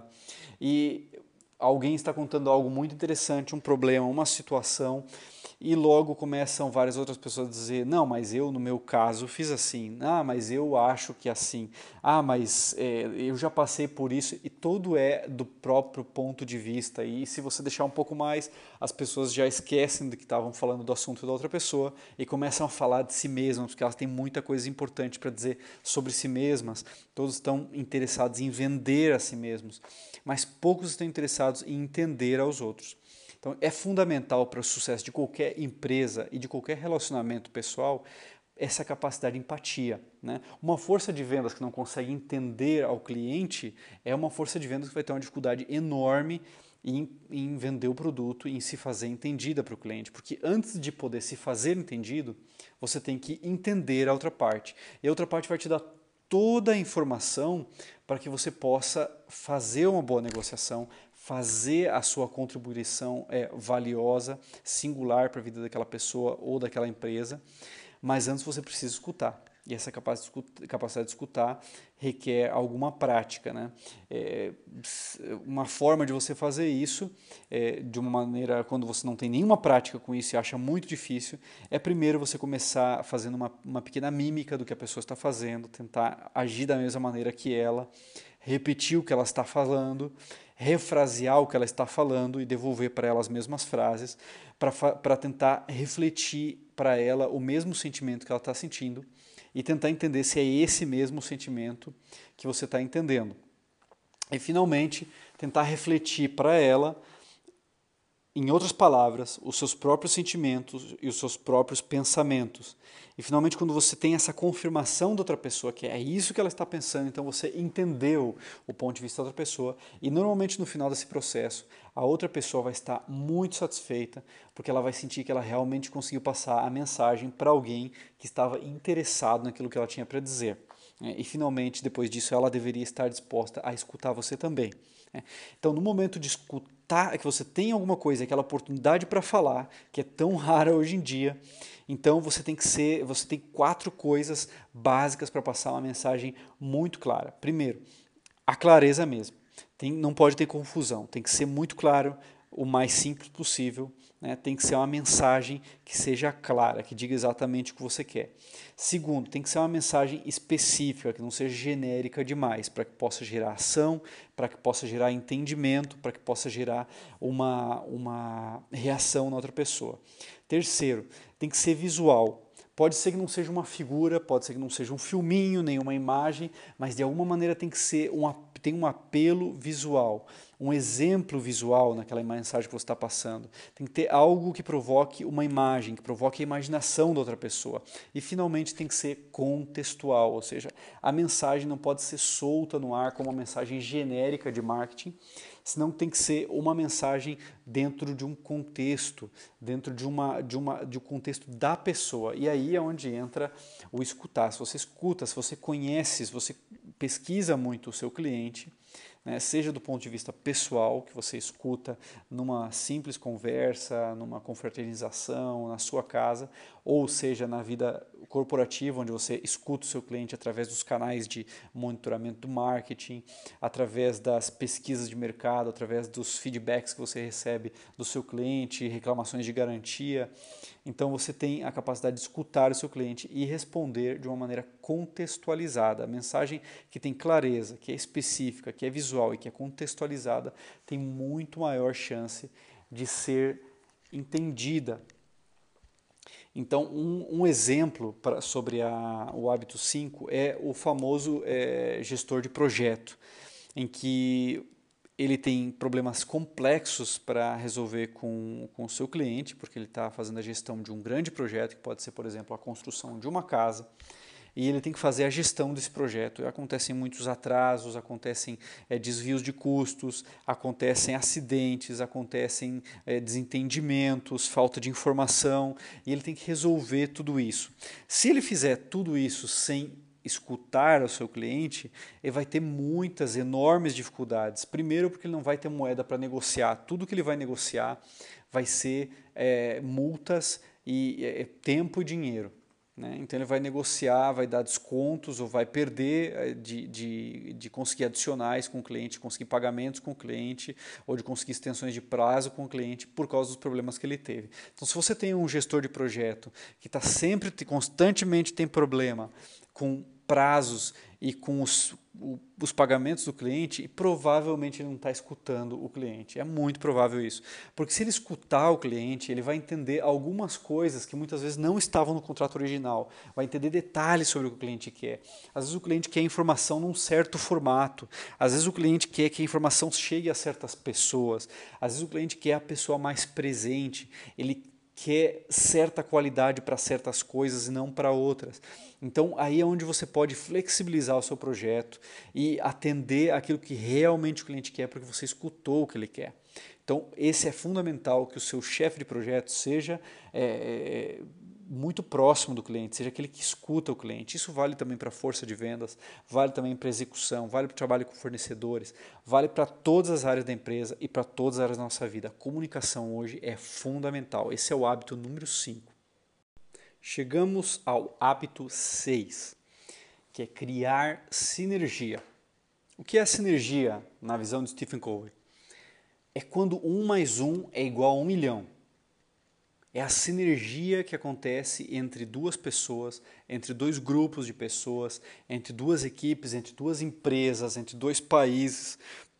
e alguém está contando algo muito interessante, um problema, uma situação, e logo começam várias outras pessoas a dizer, não, mas eu no meu caso fiz assim, ah, mas eu acho que é assim, ah, mas é, eu já passei por isso, e tudo é do próprio ponto de vista, e se você deixar um pouco mais, as pessoas já esquecem do que estavam falando do assunto da outra pessoa e começam a falar de si mesmas, porque elas têm muita coisa importante para dizer sobre si mesmas, todos estão interessados em vender a si mesmos, mas poucos estão interessados em entender aos outros. Então, é fundamental para o sucesso de qualquer empresa e de qualquer relacionamento pessoal essa capacidade de empatia. Né? Uma força de vendas que não consegue entender ao cliente é uma força de vendas que vai ter uma dificuldade enorme em, em vender o produto e em se fazer entendida para o cliente. Porque antes de poder se fazer entendido, você tem que entender a outra parte. E a outra parte vai te dar toda a informação para que você possa fazer uma boa negociação, fazer a sua contribuição é, valiosa, singular para a vida daquela pessoa ou daquela empresa, mas antes você precisa escutar. E essa capacidade de escutar requer alguma prática. Né? É, uma forma de você fazer isso, é, de uma maneira, quando você não tem nenhuma prática com isso e acha muito difícil, é primeiro você começar fazendo uma, uma pequena mímica do que a pessoa está fazendo, tentar agir da mesma maneira que ela, repetir o que ela está falando, refrasear o que ela está falando e devolver para ela as mesmas frases, para tentar refletir para ela o mesmo sentimento que ela está sentindo e tentar entender se é esse mesmo sentimento que você está entendendo. E, finalmente, tentar refletir para ela em outras palavras, os seus próprios sentimentos e os seus próprios pensamentos. E finalmente, quando você tem essa confirmação da outra pessoa, que é isso que ela está pensando, então você entendeu o ponto de vista da outra pessoa, e normalmente no final desse processo, a outra pessoa vai estar muito satisfeita, porque ela vai sentir que ela realmente conseguiu passar a mensagem para alguém que estava interessado naquilo que ela tinha para dizer. E finalmente, depois disso, ela deveria estar disposta a escutar você também. Então, no momento de escutar, que você tem alguma coisa, aquela oportunidade para falar, que é tão rara hoje em dia, então você tem que ser, você tem quatro coisas básicas para passar uma mensagem muito clara. Primeiro, a clareza mesmo. Tem, não pode ter confusão, tem que ser muito claro, o mais simples possível, né? Tem que ser uma mensagem que seja clara, que diga exatamente o que você quer. Segundo, tem que ser uma mensagem específica, que não seja genérica demais, para que possa gerar ação, para que possa gerar entendimento, para que possa gerar uma, uma reação na outra pessoa. Terceiro, tem que ser visual. Pode ser que não seja uma figura, pode ser que não seja um filminho, nem uma imagem, mas de alguma maneira tem que ser um, tem um apelo visual, um exemplo visual naquela mensagem que você está passando. Tem que ter algo que provoque uma imagem, que provoque a imaginação da outra pessoa. E finalmente tem que ser contextual, ou seja, a mensagem não pode ser solta no ar como uma mensagem genérica de marketing, senão tem que ser uma mensagem dentro de um contexto, dentro de, uma, de, uma, de um contexto da pessoa. E aí é onde entra o escutar. Se você escuta, se você conhece, se você pesquisa muito o seu cliente, né, seja do ponto de vista pessoal, que você escuta numa simples conversa, numa confraternização, na sua casa, ou seja, na vida corporativa, onde você escuta o seu cliente através dos canais de monitoramento do marketing, através das pesquisas de mercado, através dos feedbacks que você recebe do seu cliente, reclamações de garantia. Então você tem a capacidade de escutar o seu cliente e responder de uma maneira contextualizada. A mensagem que tem clareza, que é específica, que é visual e que é contextualizada tem muito maior chance de ser entendida. Então, um, um exemplo pra, sobre a, o hábito cinco é o famoso é, gestor de projeto, em que ele tem problemas complexos para resolver com, com o seu cliente, porque ele está fazendo a gestão de um grande projeto, que pode ser, por exemplo, a construção de uma casa, e ele tem que fazer a gestão desse projeto. E acontecem muitos atrasos, acontecem é, desvios de custos, acontecem acidentes, acontecem é, desentendimentos, falta de informação, e ele tem que resolver tudo isso. Se ele fizer tudo isso sem escutar o seu cliente, ele vai ter muitas, enormes dificuldades. Primeiro porque ele não vai ter moeda para negociar. Tudo que ele vai negociar vai ser é, multas e é, tempo e dinheiro. Né? Então ele vai negociar, vai dar descontos ou vai perder de, de, de conseguir adicionais com o cliente, conseguir pagamentos com o cliente ou de conseguir extensões de prazo com o cliente por causa dos problemas que ele teve. Então se você tem um gestor de projeto que está sempre, constantemente tem problema com prazos e com os, os pagamentos do cliente, e provavelmente ele não está escutando o cliente. É muito provável isso. Porque se ele escutar o cliente, ele vai entender algumas coisas que muitas vezes não estavam no contrato original. Vai entender detalhes sobre o que o cliente quer. Às vezes o cliente quer informação num certo formato. Às vezes o cliente quer que a informação chegue a certas pessoas. Às vezes o cliente quer a pessoa mais presente. Ele quer certa qualidade para certas coisas e não para outras. Então aí é onde você pode flexibilizar o seu projeto e atender aquilo que realmente o cliente quer, porque você escutou o que ele quer. Então esse é fundamental, que o seu chefe de projeto seja é, muito próximo do cliente, seja aquele que escuta o cliente. Isso vale também para a força de vendas, vale também para a execução, vale para o trabalho com fornecedores, vale para todas as áreas da empresa e para todas as áreas da nossa vida. A comunicação hoje é fundamental. Esse é o hábito número cinco. Chegamos ao hábito seis, que é criar sinergia. O que é sinergia na visão de Stephen Covey? É quando um mais um é igual a um milhão. É a sinergia que acontece entre duas pessoas, entre dois grupos de pessoas, entre duas equipes, entre duas empresas, entre dois países,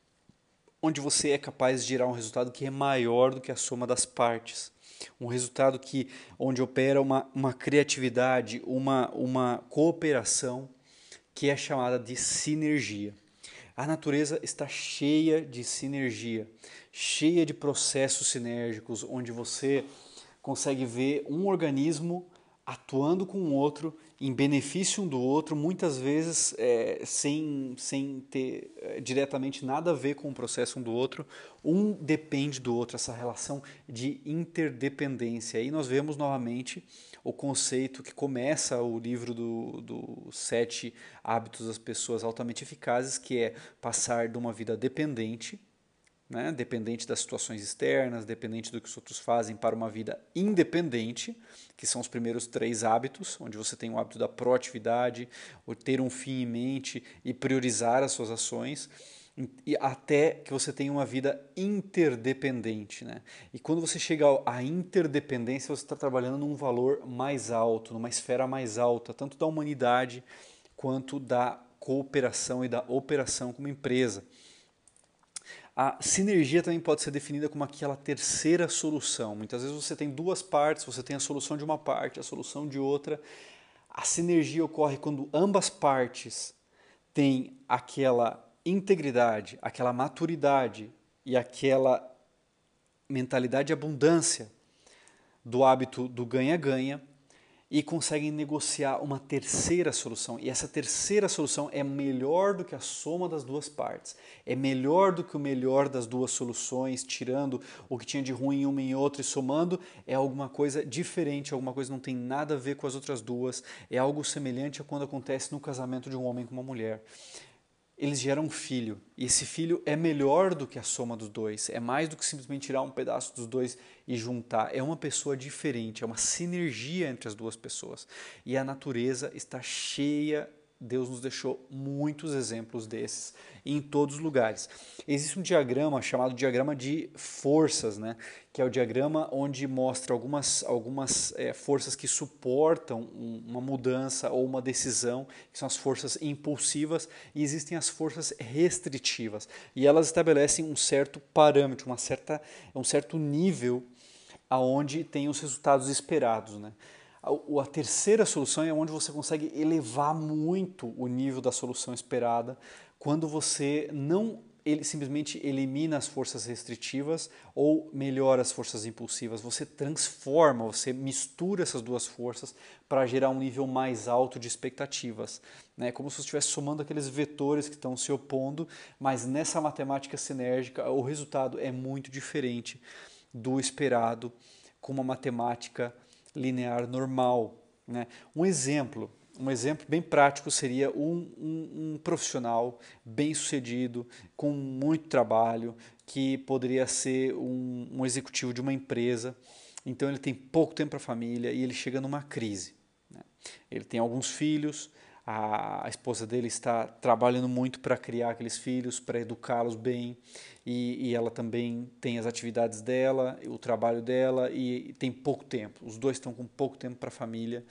onde você é capaz de gerar um resultado que é maior do que a soma das partes. Um resultado que, onde opera uma, uma criatividade, uma, uma cooperação que é chamada de sinergia. A natureza está cheia de sinergia, cheia de processos sinérgicos, onde você consegue ver um organismo atuando com o outro, em benefício um do outro, muitas vezes é, sem, sem ter é, diretamente nada a ver com o processo um do outro. Um depende do outro, essa relação de interdependência. Aí nós vemos novamente o conceito que começa o livro do, do Sete Hábitos das Pessoas Altamente Eficazes, que é passar de uma vida dependente, né, dependente das situações externas, dependente do que os outros fazem, para uma vida independente, que são os primeiros três hábitos, onde você tem o hábito da proatividade, o ter um fim em mente e priorizar as suas ações, e até que você tenha uma vida interdependente. Né? E quando você chega à interdependência, você está trabalhando num valor mais alto, numa esfera mais alta, tanto da humanidade quanto da cooperação e da operação como empresa. A sinergia também pode ser definida como aquela terceira solução. Muitas vezes você tem duas partes, você tem a solução de uma parte, a solução de outra. A sinergia ocorre quando ambas partes têm aquela integridade, aquela maturidade e aquela mentalidade de abundância do hábito do ganha-ganha e conseguem negociar uma terceira solução. E essa terceira solução é melhor do que a soma das duas partes. É melhor do que o melhor das duas soluções, tirando o que tinha de ruim em uma e outra e somando. É alguma coisa diferente, alguma coisa que não tem nada a ver com as outras duas. É algo semelhante a quando acontece no casamento de um homem com uma mulher. Eles geram um filho, e esse filho é melhor do que a soma dos dois, é mais do que simplesmente tirar um pedaço dos dois e juntar, é uma pessoa diferente, é uma sinergia entre as duas pessoas. E a natureza está cheia, Deus nos deixou muitos exemplos desses em todos os lugares. Existe um diagrama chamado diagrama de forças, né? Que é o diagrama onde mostra algumas, algumas é, forças que suportam uma mudança ou uma decisão, que são as forças impulsivas, e existem as forças restritivas. E elas estabelecem um certo parâmetro, uma certa, um certo nível aonde tem os resultados esperados, né? A terceira solução é onde você consegue elevar muito o nível da solução esperada, quando você não ele simplesmente elimina as forças restritivas ou melhora as forças impulsivas. Você transforma, você mistura essas duas forças para gerar um nível mais alto de expectativas. É como se você estivesse somando aqueles vetores que estão se opondo, mas nessa matemática sinérgica o resultado é muito diferente do esperado com uma matemática linear normal. Né? Um exemplo, um exemplo bem prático seria um, um, um profissional bem sucedido, com muito trabalho, que poderia ser um, um executivo de uma empresa. Então ele tem pouco tempo para a família e ele chega numa crise. Né? Ele tem alguns filhos, a, a esposa dele está trabalhando muito para criar aqueles filhos, para educá-los bem, e, e ela também tem as atividades dela, o trabalho dela, e, e tem pouco tempo. Os dois estão com pouco tempo para a família,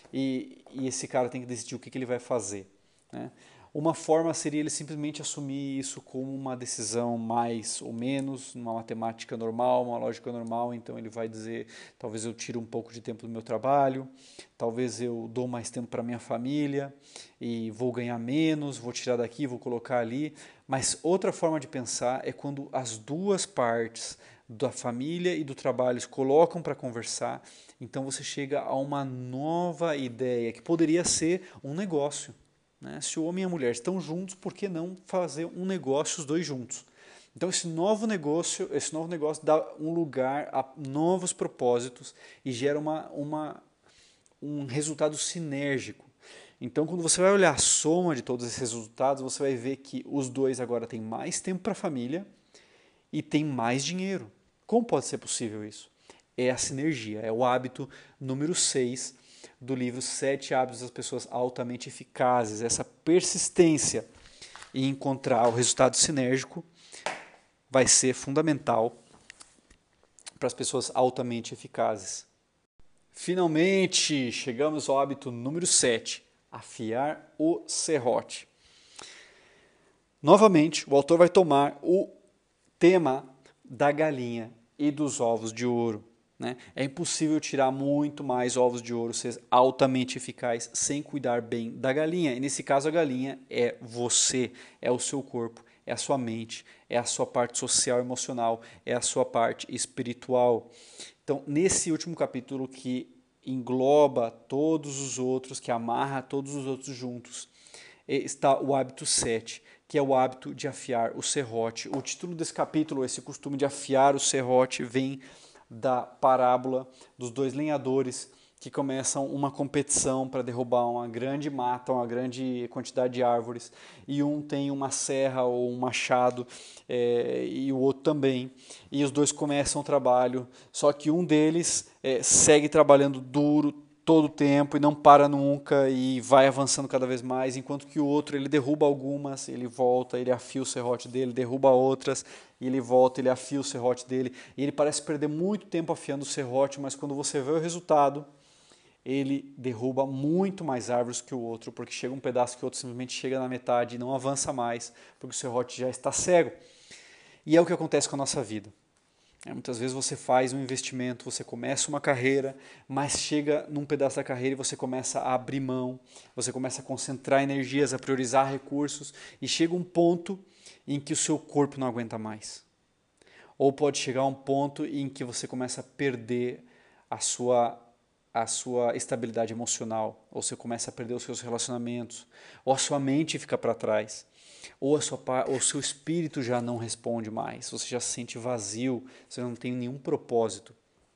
e, e esse cara tem que decidir o que, que ele vai fazer. Né? Uma forma seria ele simplesmente assumir isso como uma decisão mais ou menos, uma matemática normal, uma lógica normal. Então ele vai dizer, talvez eu tire um pouco de tempo do meu trabalho, talvez eu dou mais tempo para minha família e vou ganhar menos, vou tirar daqui, vou colocar ali. Mas outra forma de pensar é quando as duas partes da família e do trabalho se colocam para conversar, então você chega a uma nova ideia que poderia ser um negócio. Né? Se o homem e a mulher estão juntos, por que não fazer um negócio os dois juntos? Então esse novo negócio, esse novo negócio dá um lugar a novos propósitos e gera uma, uma, um resultado sinérgico. Então quando você vai olhar a soma de todos esses resultados, você vai ver que os dois agora têm mais tempo para a família e têm mais dinheiro. Como pode ser possível isso? É a sinergia, é o hábito número seis do livro Sete Hábitos das Pessoas Altamente Eficazes. Essa persistência em encontrar o resultado sinérgico vai ser fundamental para as pessoas altamente eficazes. Finalmente, chegamos ao hábito número sete, afiar o serrote. Novamente, o autor vai tomar o tema da galinha e dos ovos de ouro. né? É impossível tirar muito mais ovos de ouro, ser altamente eficaz, sem cuidar bem da galinha. E nesse caso a galinha é você, é o seu corpo, é a sua mente, é a sua parte social e emocional, é a sua parte espiritual. Então, nesse último capítulo que engloba todos os outros, que amarra todos os outros juntos, está o hábito sete, que é o hábito de afiar o serrote. O título desse capítulo, esse costume de afiar o serrote, vem da parábola dos dois lenhadores que começam uma competição para derrubar uma grande mata, uma grande quantidade de árvores, e um tem uma serra ou um machado é, e o outro também, e os dois começam o trabalho, só que um deles é, segue trabalhando duro todo o tempo e não para nunca e vai avançando cada vez mais, enquanto que o outro ele derruba algumas, ele volta, ele afia o serrote dele, derruba outras, e ele volta, ele afia o serrote dele, e ele parece perder muito tempo afiando o serrote, mas quando você vê o resultado, ele derruba muito mais árvores que o outro, porque chega um pedaço que o outro simplesmente chega na metade e não avança mais, porque o serrote já está cego. E é o que acontece com a nossa vida. É, muitas vezes você faz um investimento, você começa uma carreira, mas chega num pedaço da carreira e você começa a abrir mão, você começa a concentrar energias, a priorizar recursos, e chega um ponto em que o seu corpo não aguenta mais. Ou pode chegar um ponto em que você começa a perder a sua, a sua estabilidade emocional, ou você começa a perder os seus relacionamentos, ou a sua mente fica para trás. Ou, a sua, ou o seu espírito já não responde mais, você já se sente vazio, você não tem nenhum propósito.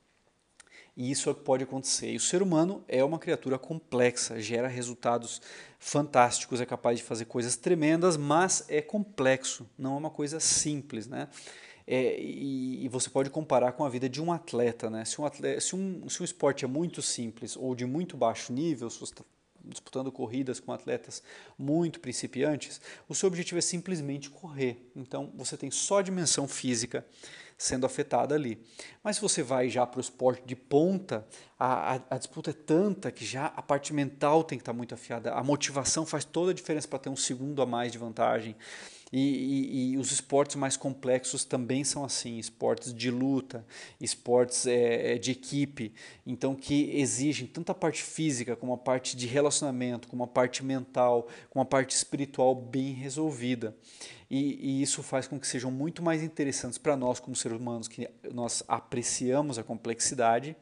E isso é o que pode acontecer. E o ser humano é uma criatura complexa, gera resultados fantásticos, é capaz de fazer coisas tremendas, mas é complexo, não é uma coisa simples, né? É, e, e você pode comparar com a vida de um atleta, né? Se um, atleta, se um, se um esporte é muito simples ou de muito baixo nível, se você está disputando corridas com atletas muito principiantes, o seu objetivo é simplesmente correr. Então você tem só a dimensão física sendo afetada ali. Mas se você vai já para o esporte de ponta, a, a, a disputa é tanta que já a parte mental tem que estar muito afiada. A motivação faz toda a diferença para ter um segundo a mais de vantagem. E, e, e os esportes mais complexos também são assim, esportes de luta, esportes é, de equipe, então que exigem tanto a parte física como a parte de relacionamento, como a parte mental, como a parte espiritual bem resolvida. E, e isso faz com que sejam muito mais interessantes para nós como seres humanos, que nós apreciamos a complexidade,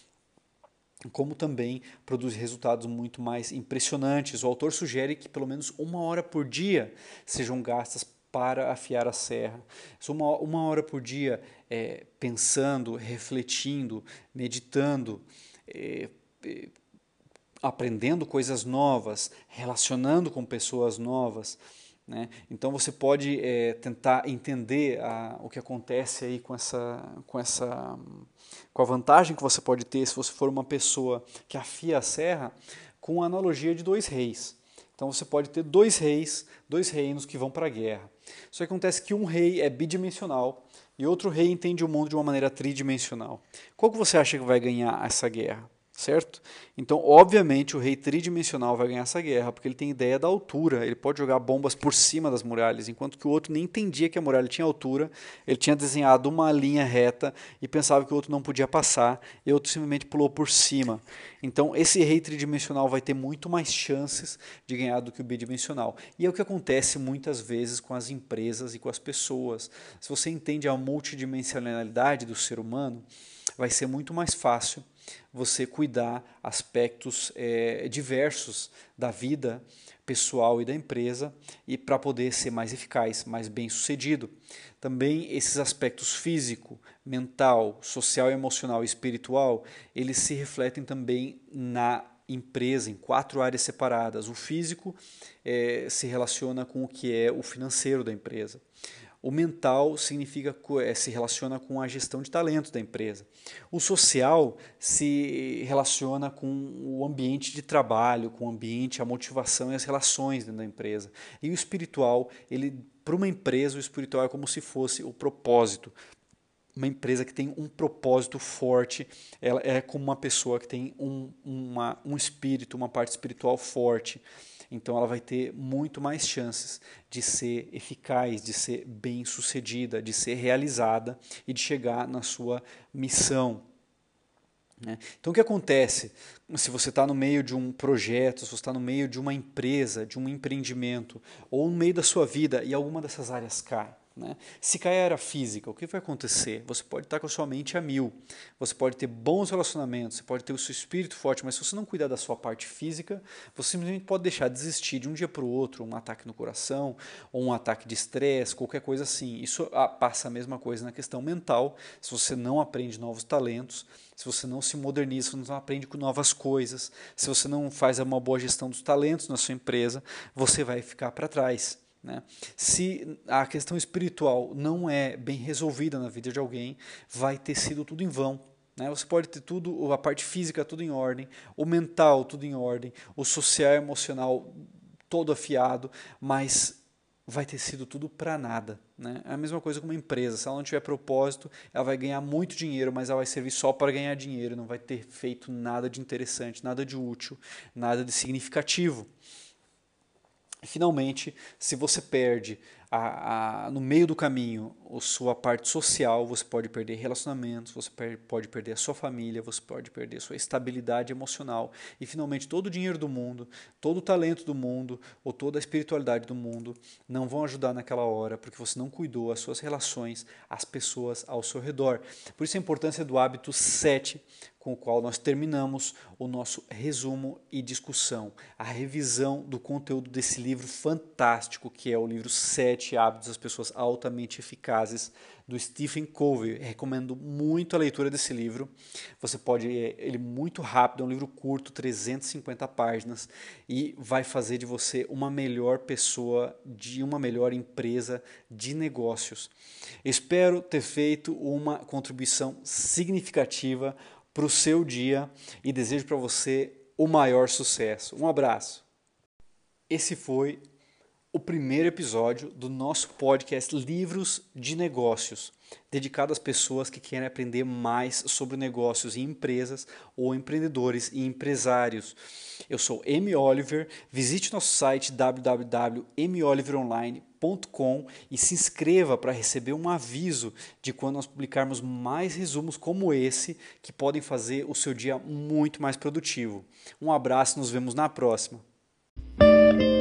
como também produz resultados muito mais impressionantes. O autor sugere que pelo menos uma hora por dia sejam gastas para afiar a serra. Uma, uma hora por dia é, pensando, refletindo, meditando, é, é, aprendendo coisas novas, relacionando com pessoas novas. Né? Então você pode é, tentar entender a, o que acontece aí com essa, com essa, com a vantagem que você pode ter se você for uma pessoa que afia a serra, com a analogia de dois reis. Então você pode ter dois reis, dois reinos que vão para a guerra. Só que acontece que um rei é bidimensional e outro rei entende o mundo de uma maneira tridimensional. Qual que você acha que vai ganhar essa guerra? Certo? Então, obviamente, o rei tridimensional vai ganhar essa guerra, porque ele tem ideia da altura, ele pode jogar bombas por cima das muralhas, enquanto que o outro nem entendia que a muralha tinha altura, ele tinha desenhado uma linha reta e pensava que o outro não podia passar, e o outro simplesmente pulou por cima. Então, esse rei tridimensional vai ter muito mais chances de ganhar do que o bidimensional. E é o que acontece muitas vezes com as empresas e com as pessoas. Se você entende a multidimensionalidade do ser humano, vai ser muito mais fácil você cuidar aspectos é, diversos da vida pessoal e da empresa e para poder ser mais eficaz, mais bem sucedido. Também esses aspectos físico, mental, social, emocional e espiritual, eles se refletem também na empresa em quatro áreas separadas. O físico é, se relaciona com o que é o financeiro da empresa. O mental significa, se relaciona com a gestão de talentos da empresa. O social se relaciona com o ambiente de trabalho, com o ambiente, a motivação e as relações dentro da empresa. E o espiritual, ele, para uma empresa, o espiritual é como se fosse o propósito. Uma empresa que tem um propósito forte, ela é como uma pessoa que tem um, uma, um espírito, uma parte espiritual forte. Então ela vai ter muito mais chances de ser eficaz, de ser bem-sucedida, de ser realizada e de chegar na sua missão. né? Então o que acontece se você está no meio de um projeto, se você está no meio de uma empresa, de um empreendimento, ou no meio da sua vida e alguma dessas áreas cai? Né? Se cair a área física, o que vai acontecer? Você pode estar com a sua mente a mil, você pode ter bons relacionamentos, você pode ter o seu espírito forte, mas se você não cuidar da sua parte física, você simplesmente pode deixar de desistir de um dia para o outro, um ataque no coração, ou um ataque de estresse, qualquer coisa assim. Isso passa a mesma coisa na questão mental, se você não aprende novos talentos, se você não se moderniza, se você não aprende com novas coisas, se você não faz uma boa gestão dos talentos na sua empresa, você vai ficar para trás. Né? Se a questão espiritual não é bem resolvida na vida de alguém, vai ter sido tudo em vão. Né? Você pode ter tudo, a parte física tudo em ordem, o mental tudo em ordem, o social e emocional todo afiado, mas vai ter sido tudo para nada. Né? É a mesma coisa com uma empresa, se ela não tiver propósito, ela vai ganhar muito dinheiro, mas ela vai servir só para ganhar dinheiro, não vai ter feito nada de interessante, nada de útil, nada de significativo. Finalmente, se você perde a, a, no meio do caminho a sua parte social, você pode perder relacionamentos, você per, pode perder a sua família, você pode perder a sua estabilidade emocional e finalmente todo o dinheiro do mundo, todo o talento do mundo ou toda a espiritualidade do mundo não vão ajudar naquela hora porque você não cuidou as suas relações, as pessoas ao seu redor. Por isso a importância do hábito sete, com o qual nós terminamos o nosso resumo e discussão, a revisão do conteúdo desse livro fantástico, que é o livro Sete Hábitos das Pessoas Altamente Eficazes, do Stephen Covey. Recomendo muito a leitura desse livro. Você pode, ele é muito rápido, é um livro curto, trezentas e cinquenta páginas, e vai fazer de você uma melhor pessoa, de uma melhor empresa de negócios. Espero ter feito uma contribuição significativa para o seu dia e desejo para você o maior sucesso. Um abraço. Esse foi o primeiro episódio do nosso podcast Livros de Negócios, dedicado às pessoas que querem aprender mais sobre negócios e empresas ou empreendedores e empresários. Eu sou Amy Oliver, visite nosso site w w w ponto amy oliver online ponto com e se inscreva para receber um aviso de quando nós publicarmos mais resumos como esse que podem fazer o seu dia muito mais produtivo. Um abraço e nos vemos na próxima.